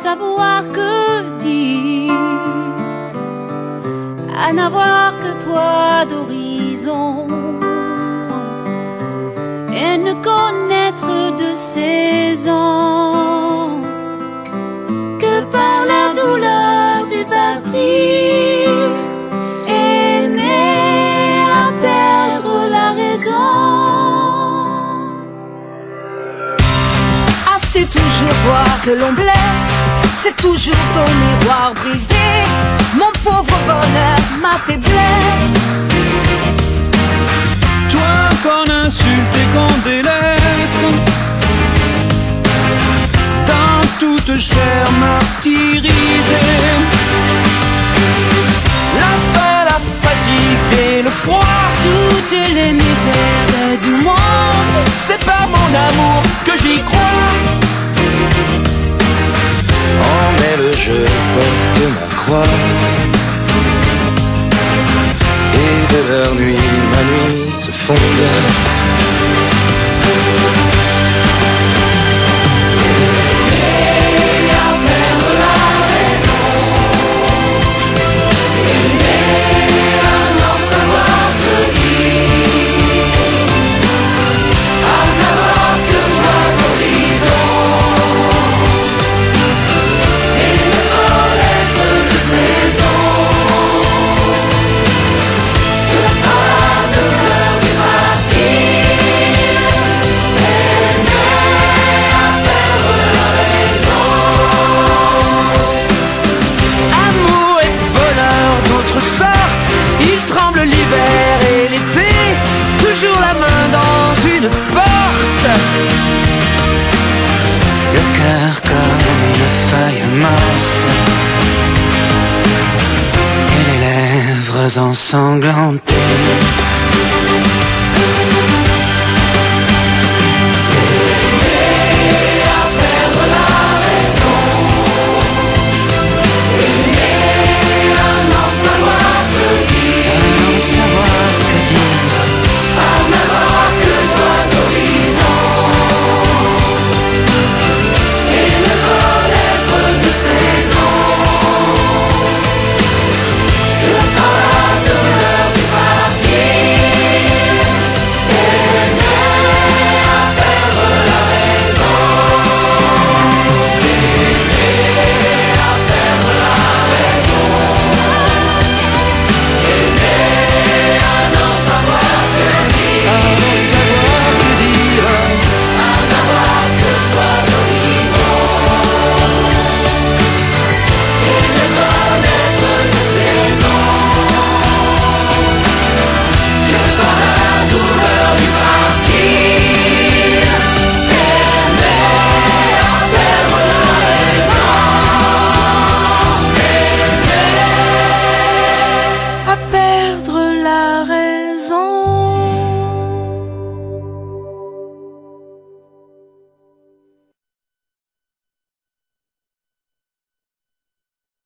savoir que dire, à n'avoir que toi d'horizon, et ne connaître de saison que par la douleur du partir, aimer à perdre la raison. Ah, c'est toujours toi que l'on blesse, c'est toujours ton miroir brisé, mon pauvre bonheur, ma faiblesse. Toi qu'on insulte et qu'on délaisse, dans toute chair martyrisée. La faim, la fatigue et le froid, Toutes les misères du monde, c'est par mon amour que j'y crois. En elle je porte ma croix, et de leur nuit ma nuit se fonde. L'hiver et l'été, toujours la main dans une porte, le cœur comme une feuille morte, et les lèvres ensanglantées.